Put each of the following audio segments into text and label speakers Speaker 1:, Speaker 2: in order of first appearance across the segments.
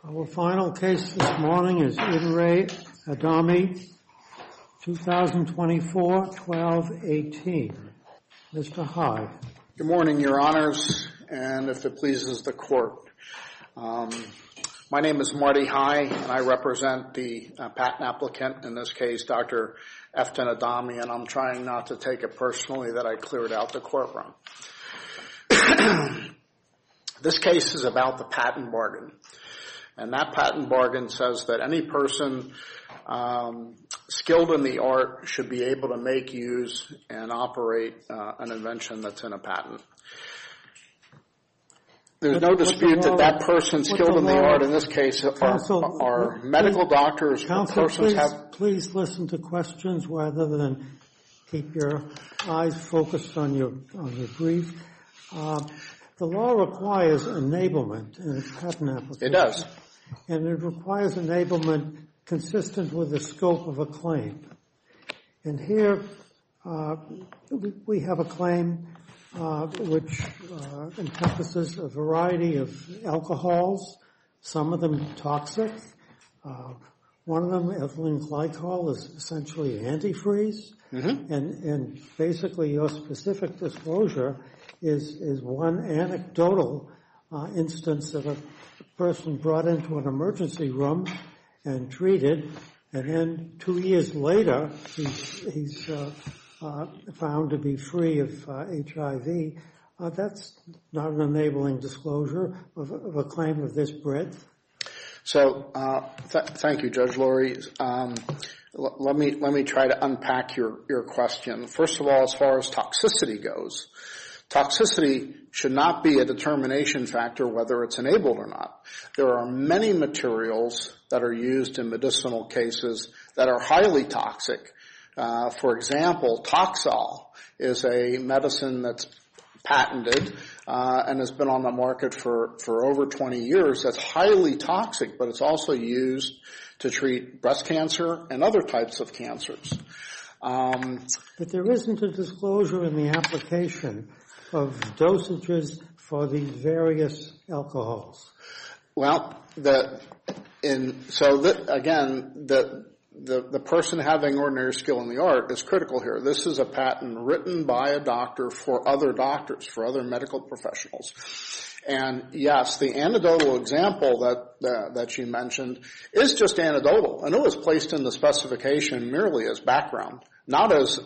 Speaker 1: Our final case this morning is In Re Adami, 2024-12-18. Mr. Hyde.
Speaker 2: Good morning, Your Honors, and if it pleases the Court. My name is Marty Hyde, and I represent the patent applicant, in this case, Dr. Efton Adami, and I'm trying not to take it personally that I cleared out the courtroom. This case is about the patent bargain. And that patent bargain says that any person skilled in the art should be able to make, use, and operate an invention that's in a patent. There's no dispute that that person skilled in the art, in this case, are medical doctors.
Speaker 1: Counsel, please listen to questions rather than keep your eyes focused on your brief. The law requires enablement in a patent application.
Speaker 2: It does.
Speaker 1: And it requires enablement consistent with the scope of a claim. And here we have a claim which encompasses a variety of alcohols, some of them toxic. One of them, ethylene glycol, is essentially antifreeze. Mm-hmm. And basically your specific disclosure is one anecdotal instance of a person brought into an emergency room and treated, and then 2 years later he's found to be free of HIV. That's not an enabling disclosure of a claim of this breadth.
Speaker 2: So thank you, Judge Lurie. Let me try to unpack your question. First of all, as far as toxicity goes, toxicity should not be a determination factor whether it's enabled or not. There are many materials that are used in medicinal cases that are highly toxic. For example, Toxol is a medicine that's patented and has been on the market for over 20 years. That's highly toxic, but it's also used to treat breast cancer and other types of cancers.
Speaker 1: But there isn't a disclosure in the application of dosages for these various alcohols.
Speaker 2: Well, the person having ordinary skill in the art is critical here. This is a patent written by a doctor for other doctors, for other medical professionals. And yes, the anecdotal example that you mentioned is just anecdotal, and it was placed in the specification merely as background, not as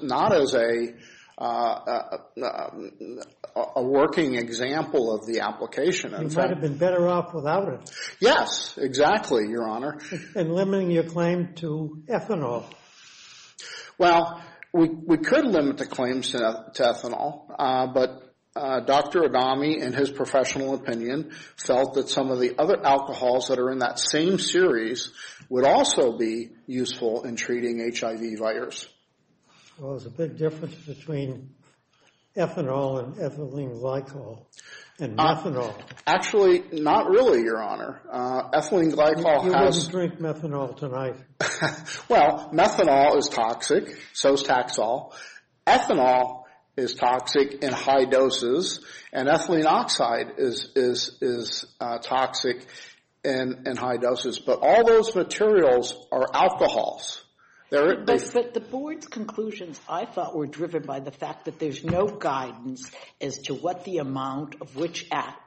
Speaker 2: a working example of the application.
Speaker 1: You might have been better off without it.
Speaker 2: Yes, exactly, Your Honor. And
Speaker 1: limiting your claim to ethanol.
Speaker 2: Well, we could limit the claims to ethanol, but Dr. Adami, in his professional opinion, felt that some of the other alcohols that are in that same series would also be useful in treating HIV virus.
Speaker 1: Well, there's a big difference between ethanol and ethylene glycol and methanol.
Speaker 2: Actually, not really, Your Honor. Ethylene glycol
Speaker 1: You wouldn't drink methanol tonight.
Speaker 2: Well, methanol is toxic, so is Taxol. Ethanol is toxic in high doses, and ethylene oxide is toxic in high doses. But all those materials are alcohols.
Speaker 3: But the board's conclusions, I thought, were driven by the fact that there's no guidance as to what the amount of which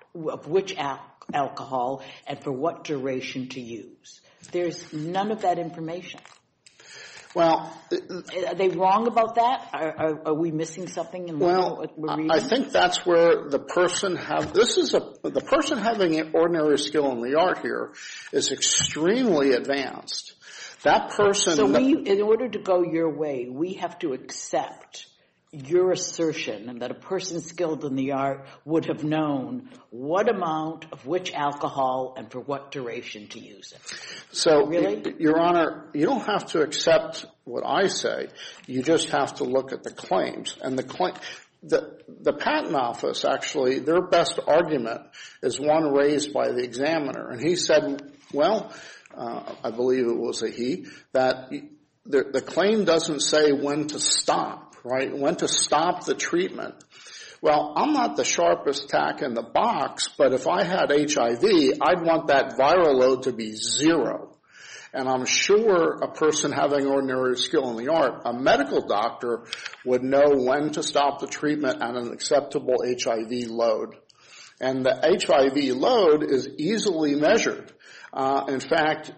Speaker 3: alcohol and for what duration to use. There's none of that information.
Speaker 2: Well,
Speaker 3: are they wrong about that? Are we missing something in what we're reading?
Speaker 2: I think that's where the person the person having ordinary skill in the art here is extremely advanced. That person.
Speaker 3: So in order to go your way, we have to accept your assertion that a person skilled in the art would have known what amount of which alcohol and for what duration to use it.
Speaker 2: So,
Speaker 3: really?
Speaker 2: Your Honor, you don't have to accept what I say. You just have to look at the claims. And the Patent Office, actually, their best argument is one raised by the examiner. And he said, well, I believe it was a he, that the claim doesn't say when to stop, right? When to stop the treatment. well, I'm not the sharpest tack in the box, but if I had HIV, I'd want that viral load to be 0. And I'm sure a person having ordinary skill in the art, a medical doctor, would know when to stop the treatment at an acceptable HIV load. And the HIV load is easily measured. In fact,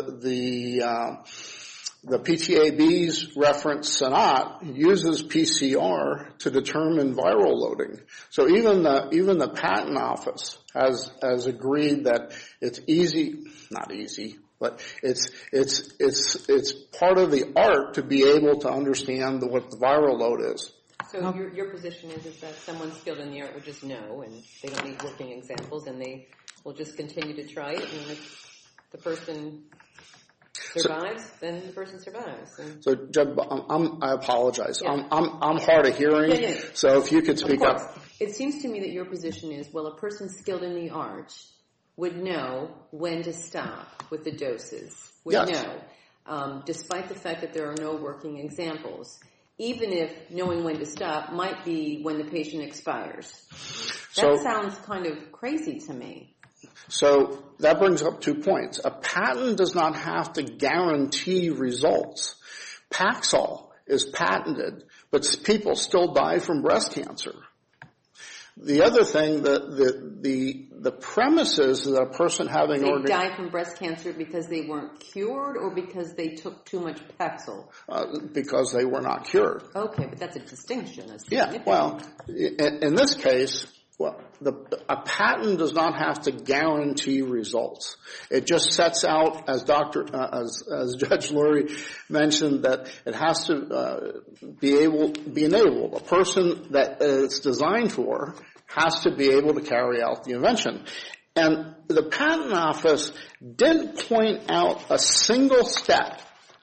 Speaker 2: the PTAB's reference SONAT uses PCR to determine viral loading. So even the patent office has agreed that it's not easy, but it's part of the art to be able to understand what the viral load is.
Speaker 4: So your position is that someone skilled in the art would just know, and they don't need working examples, and they will just continue to try it, and if the person survives, then the person survives.
Speaker 2: So, Judge, I apologize.
Speaker 4: Yeah.
Speaker 2: I'm hard of hearing.
Speaker 4: Yeah.
Speaker 2: So if you could speak up.
Speaker 4: It seems to me that your position is, well, a person skilled in the art would know when to stop with the doses. Would
Speaker 2: Yes.
Speaker 4: know, despite the fact that there are no working examples. Even if knowing when to stop might be when the patient expires. That sounds kind of crazy to me.
Speaker 2: So that brings up 2 points. A patent does not have to guarantee results. Paxil is patented, but people still die from breast cancer. The other thing, the premise is that a person having
Speaker 4: They die from breast cancer because they weren't cured or because they took too much Paxil?
Speaker 2: Because they were not cured.
Speaker 4: Okay, but that's a distinction.
Speaker 2: Yeah, well, in this case, a patent does not have to guarantee results. It just sets out, as Judge Lurie mentioned, that it has to be enabled. A person that it's designed for has to be able to carry out the invention. And the patent office didn't point out a single step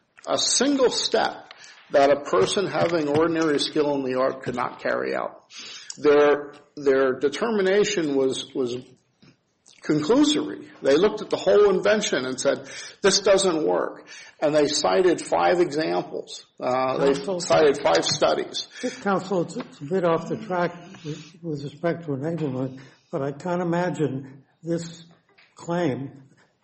Speaker 2: that a person having ordinary skill in the art could not carry out. Their determination was conclusory. They looked at the whole invention and said, this doesn't work. And they cited 5 examples. They cited 5 studies.
Speaker 1: Counsel, it's a bit off the track with respect to enablement, but I can't imagine this claim.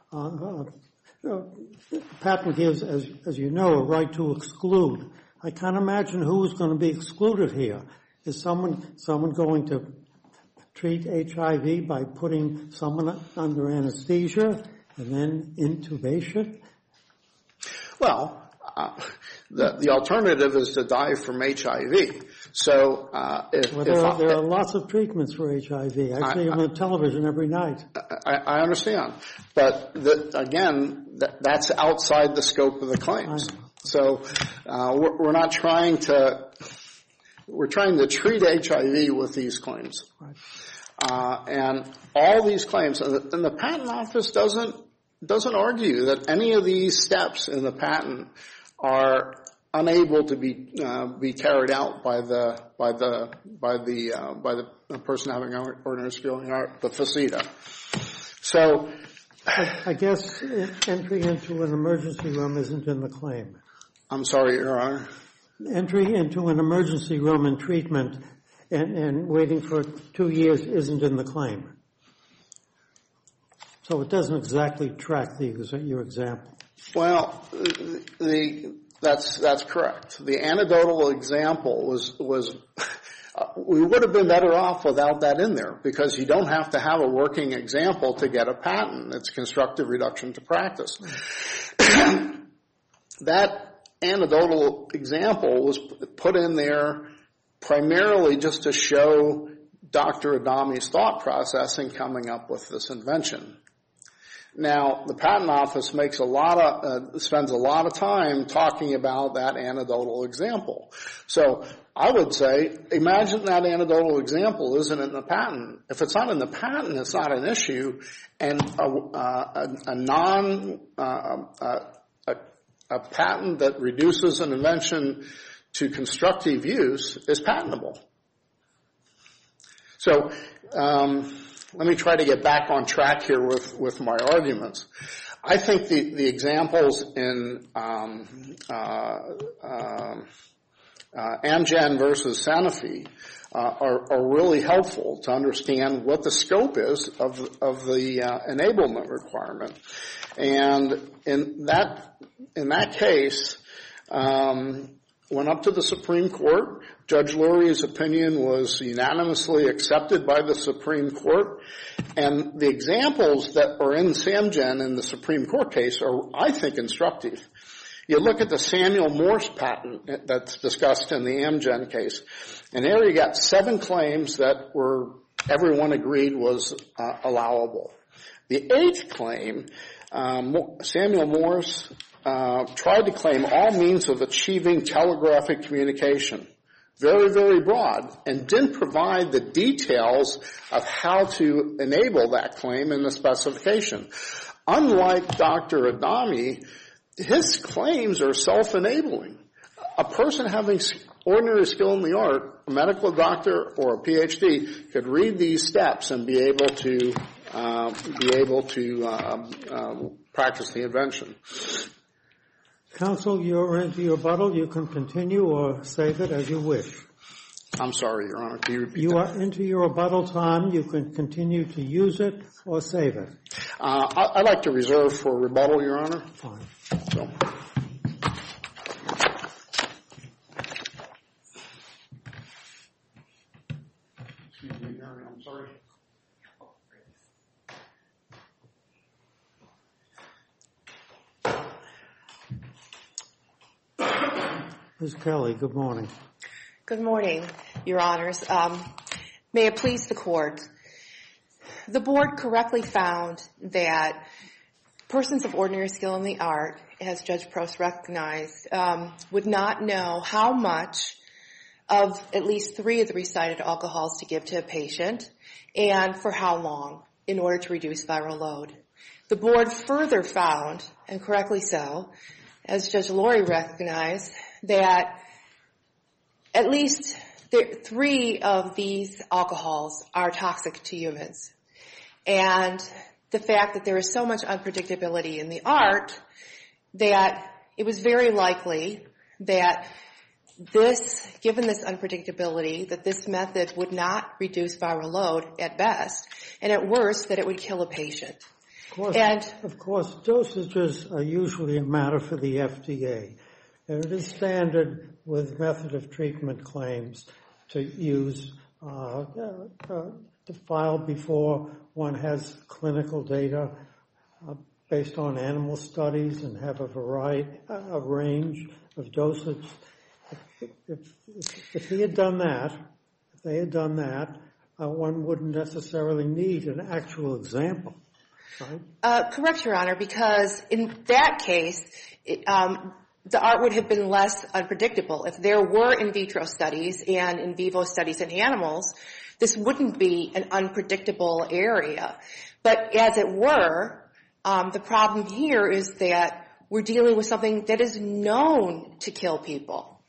Speaker 1: Patent gives, as you know, a right to exclude. I can't imagine who is going to be excluded here. Is someone going to treat HIV by putting someone under anesthesia and then intubation?
Speaker 2: Well, the alternative is to die from HIV. So
Speaker 1: there are lots of treatments for HIV. I see them on television every night.
Speaker 2: I understand, but that's outside the scope of the claims. So we're not trying to. We're trying to treat HIV with these claims.
Speaker 1: Right.
Speaker 2: And all these claims, and the patent office doesn't argue that any of these steps in the patent are unable to be carried out by the person having ordinary skill in art, the FACETA. So
Speaker 1: I guess entry into an emergency room isn't in the claim.
Speaker 2: I'm sorry, Your Honor.
Speaker 1: Entry into an emergency room and treatment and waiting for 2 years isn't in the claim. So it doesn't exactly track your example.
Speaker 2: Well, that's correct. The anecdotal example was we would have been better off without that in there, because you don't have to have a working example to get a patent. It's constructive reduction to practice. That anecdotal example was put in there primarily just to show Dr. Adami's thought process in coming up with this invention. Now, the patent office spends a lot of time talking about that anecdotal example. So I would say, imagine that anecdotal example isn't in the patent. If it's not in the patent, it's not an issue, and a patent that reduces an invention to constructive use is patentable. So let me try to get back on track here with my arguments. I think the examples in Amgen versus Sanofi are really helpful to understand what the scope is of the enablement requirement. And in that case, went up to the Supreme Court. Judge Lurie's opinion was unanimously accepted by the Supreme Court. And the examples that are in Samgen in the Supreme Court case are, I think, instructive. You look at the Samuel Morse patent that's discussed in the Amgen case, and there you got 7 claims that everyone agreed was allowable. The 8th claim, Samuel Morse tried to claim all means of achieving telegraphic communication. Very, very broad, and didn't provide the details of how to enable that claim in the specification. Unlike Dr. Adami, his claims are self-enabling. A person having ordinary skill in the art, a medical doctor or a PhD, could read these steps and be able to practice the invention.
Speaker 1: Counsel, you're into your rebuttal. You can continue or save it as you wish.
Speaker 2: I'm sorry, Your Honor. Can you repeat
Speaker 1: You
Speaker 2: that?
Speaker 1: are into your rebuttal time. You can continue to use it or save it.
Speaker 2: I'd like to reserve for rebuttal, Your Honor.
Speaker 1: Fine.
Speaker 2: So. Excuse me, Mary, I'm sorry.
Speaker 1: Ms. Kelly, good morning.
Speaker 5: Good morning, Your Honors. May it please the Court. The Board correctly found that persons of ordinary skill in the art, as Judge Prost recognized, would not know how much of at least 3 of the recited alcohols to give to a patient and for how long in order to reduce viral load. The Board further found, and correctly so, as Judge Lurie recognized, that at least 3 of these alcohols are toxic to humans. And the fact that there is so much unpredictability in the art that it was very likely that given this unpredictability, that this method would not reduce viral load at best, and at worst, that it would kill a patient.
Speaker 1: Of course, dosages are usually a matter for the FDA. And it is standard with method of treatment claims to use, to file before one has clinical data based on animal studies and have a range of dosage. If they had done that, one wouldn't necessarily need an actual example, right?
Speaker 5: Correct, Your Honor, because in that case, the art would have been less unpredictable. If there were in vitro studies and in vivo studies in animals, this wouldn't be an unpredictable area. But as it were, the problem here is that we're dealing with something that is known to kill people.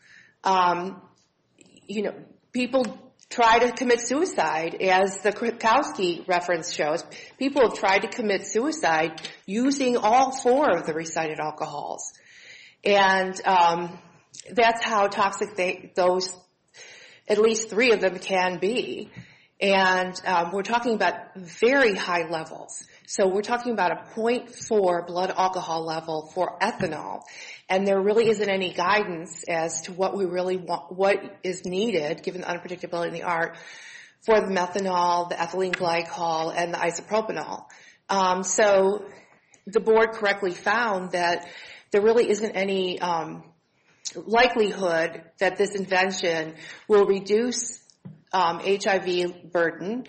Speaker 5: People try to commit suicide, as the Kripkowski reference shows. People have tried to commit suicide using all 4 of the recited alcohols. And that's how toxic those, at least 3 of them, can be. And we're talking about very high levels. So we're talking about a 0.4 blood alcohol level for ethanol. And there really isn't any guidance as to what we really want, what is needed, given the unpredictability in the art, for the methanol, the ethylene glycol, and the isopropanol. So the Board correctly found that there really isn't any likelihood that this invention will reduce HIV burden,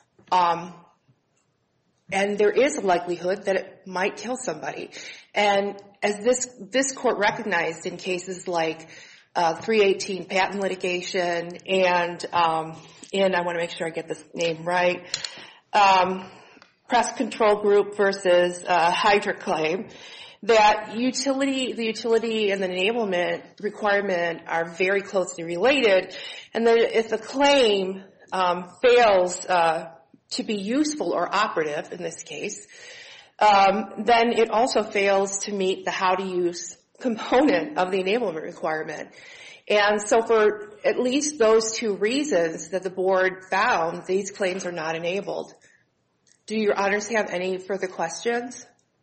Speaker 5: and there is a likelihood that it might kill somebody. And as this court recognized in cases like 318 patent litigation and I want to make sure I get this name right, Press Control Group versus Hydra claim, that the utility and the enablement requirement are very closely related, and that if the claim fails to be useful or operative in this case, then it also fails to meet the how to use component of the enablement requirement. And so for at least those two reasons that the board found, these claims are not enabled. Do your honors have any further questions?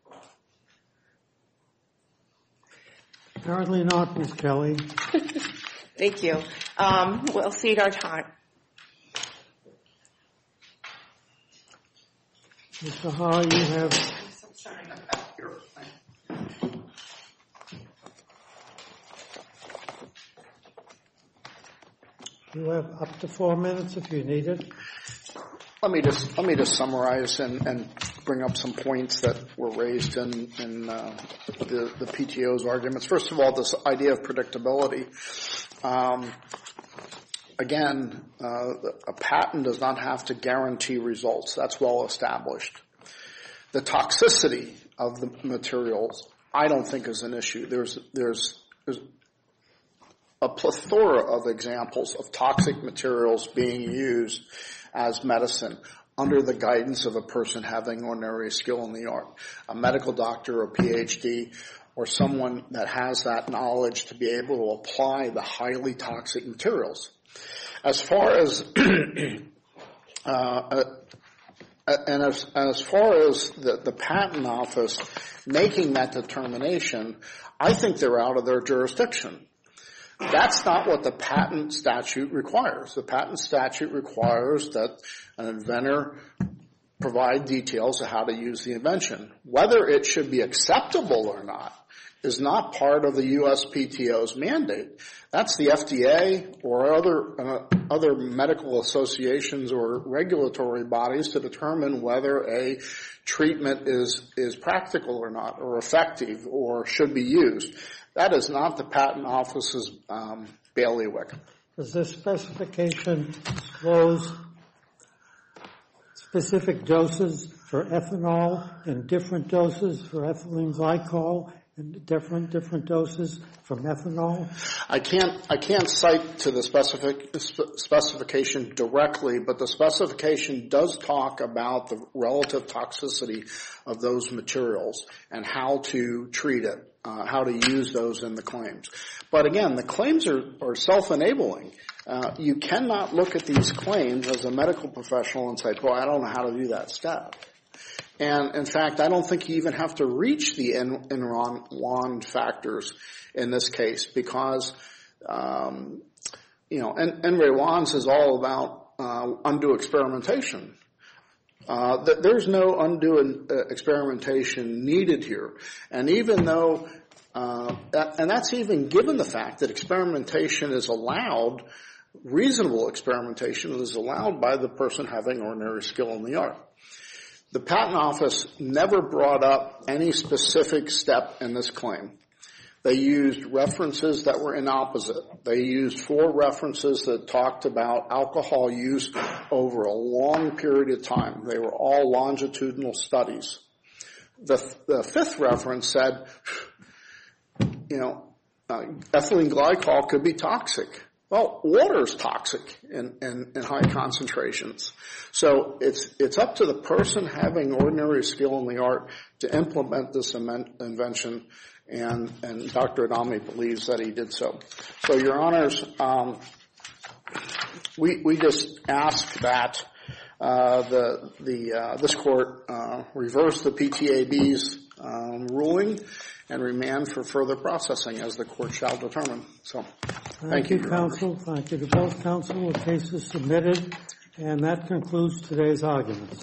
Speaker 1: Apparently not, Ms. Kelly.
Speaker 5: Thank you. We'll cede our time.
Speaker 1: Mr. Ha, you have... You have up to 4 minutes if you need it.
Speaker 2: Let me just summarize and bring up some points that were raised in the PTO's arguments. First of all, this idea of predictability. Again, a patent does not have to guarantee results. That's well established. The toxicity of the materials, I don't think is an issue. There's a plethora of examples of toxic materials being used as medicine under the guidance of a person having ordinary skill in the art, a medical doctor or PhD, or someone that has that knowledge to be able to apply the highly toxic materials. As far as as far as the patent office making that determination, I think they're out of their jurisdiction. That's not what the patent statute requires. The patent statute requires that an inventor provide details of how to use the invention. Whether it should be acceptable or not is not part of the USPTO's mandate. That's the FDA or other medical associations or regulatory bodies to determine whether a treatment is practical or not, or effective, or should be used. That is not the patent office's bailiwick.
Speaker 1: Does this specification disclose specific doses for ethanol and different doses for ethylene glycol and different doses for methanol?
Speaker 2: I can't cite to the specification directly, but the specification does talk about the relative toxicity of those materials and how to treat it, how to use those in the claims. But again, the claims are self-enabling. You cannot look at these claims as a medical professional and say, "Boy, I don't know how to do that step." And in fact, I don't think you even have to reach the Enron factors in this case because, Enron is all about undue experimentation. There's no undue experimentation needed here. And even though, and that's even given the fact that experimentation is allowed, reasonable experimentation is allowed by the person having ordinary skill in the art. The Patent Office never brought up any specific step in this claim. They used references that were inopposite. They used 4 references that talked about alcohol use over a long period of time. They were all longitudinal studies. The 5th reference said, ethylene glycol could be toxic. Well, water is toxic in high concentrations. So it's up to the person having ordinary skill in the art to implement this invention, and Dr. Adami believes that he did so. So, Your Honors, we just ask that this court reverse the PTAB's ruling and remand for further processing as the court shall determine. So, thank you, counsel.
Speaker 1: Thank you to both counsel. The case is submitted, and that concludes today's arguments.